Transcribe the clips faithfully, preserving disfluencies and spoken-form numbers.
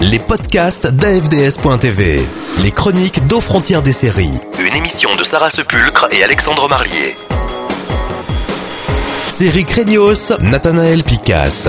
Les podcasts d'A F D S point T V. Les chroniques d'Aux Frontières des séries. Une émission de Sarah Sepulcre et Alexandre Marlier. Série Crédios, Nathanaël Picasse.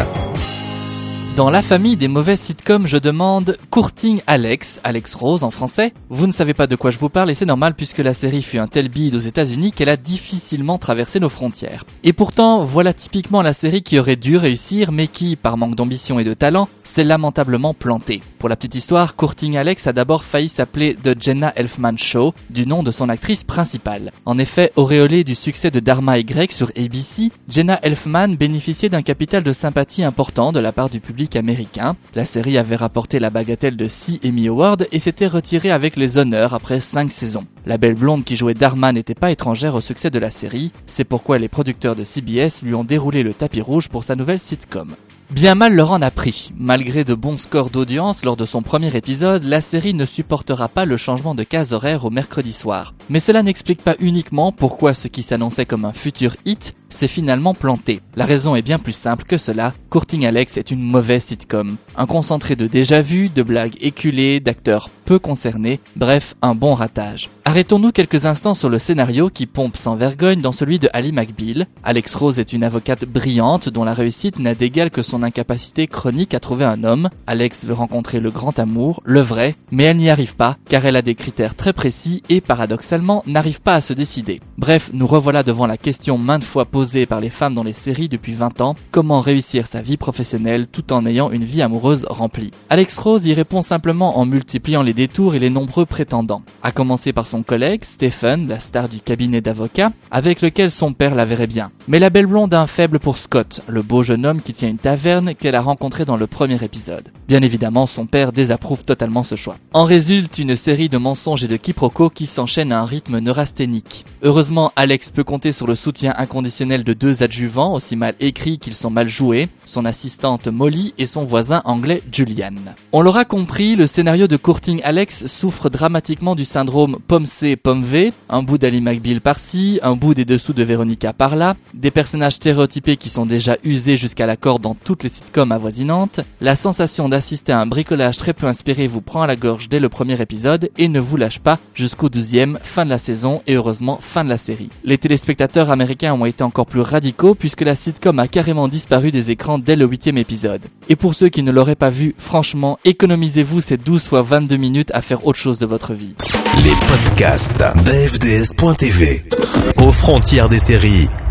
Dans la famille des mauvaises sitcoms, je demande Courting Alex, Alex Rose en français. Vous ne savez pas de quoi je vous parle et c'est normal puisque la série fut un tel bide aux États-Unis qu'elle a difficilement traversé nos frontières. Et pourtant, voilà typiquement la série qui aurait dû réussir mais qui, par manque d'ambition et de talent, s'est lamentablement plantée. Pour la petite histoire, Courting Alex a d'abord failli s'appeler The Jenna Elfman Show, du nom de son actrice principale. En effet, auréolée du succès de Dharma et Greg sur A B C, Jenna Elfman bénéficiait d'un capital de sympathie important de la part du public américain. La série avait rapporté la bagatelle de six Emmy Awards et s'était retirée avec les honneurs après cinq saisons. La belle blonde qui jouait Dharma n'était pas étrangère au succès de la série, c'est pourquoi les producteurs de C B S lui ont déroulé le tapis rouge pour sa nouvelle sitcom. Bien mal leur en a pris. Malgré de bons scores d'audience lors de son premier épisode, la série ne supportera pas le changement de case horaire au mercredi soir. Mais cela n'explique pas uniquement pourquoi ce qui s'annonçait comme un futur hit s'est finalement planté. La raison est bien plus simple que cela. Courting Alex est une mauvaise sitcom. Un concentré de déjà-vu, de blagues éculées, d'acteurs peu concernés, bref, un bon ratage. Arrêtons-nous quelques instants sur le scénario qui pompe sans vergogne dans celui de Ally McBeal. Alex Rose est une avocate brillante dont la réussite n'a d'égal que son incapacité chronique à trouver un homme. Alex veut rencontrer le grand amour, le vrai, mais elle n'y arrive pas car elle a des critères très précis et paradoxalement n'arrive pas à se décider. Bref, nous revoilà devant la question maintes fois posée par les femmes dans les séries depuis vingt ans, comment réussir sa vie professionnelle tout en ayant une vie amoureuse remplie. Alex Rose y répond simplement en multipliant les détours et les nombreux prétendants. À commencer par son collègue, Stephen, la star du cabinet d'avocats, avec lequel son père la verrait bien. Mais la belle blonde a un faible pour Scott, le beau jeune homme qui tient une taverne qu'elle a rencontré dans le premier épisode. Bien évidemment, son père désapprouve totalement ce choix. En résulte une série de mensonges et de quiproquos qui s'enchaînent à un rythme neurasthénique. Heureusement, Alex peut compter sur le soutien inconditionnel de deux adjuvants, aussi mal écrits qu'ils sont mal joués, son assistante Molly et son voisin anglais Julian. On l'aura compris, le scénario de Courting Alex souffre dramatiquement du syndrome pomme C, pomme V, un bout d'Ally McBeal par-ci, un bout des dessous de Veronica par-là, des personnages stéréotypés qui sont déjà usés jusqu'à la corde dans toutes les sitcoms avoisinantes, la sensation d'assister à un bricolage très peu inspiré vous prend à la gorge dès le premier épisode et ne vous lâche pas jusqu'au douzième, fin de la saison et heureusement fin de la série. Les téléspectateurs américains ont été encore plus radicaux puisque la sitcom a carrément disparu des écrans dès le huitième épisode. Et pour ceux qui ne l'auraient pas vu, franchement, économisez-vous ces douze fois vingt-deux minutes à faire autre chose de votre vie. Les podcasts d'A F D S point T V. Aux Frontières des séries.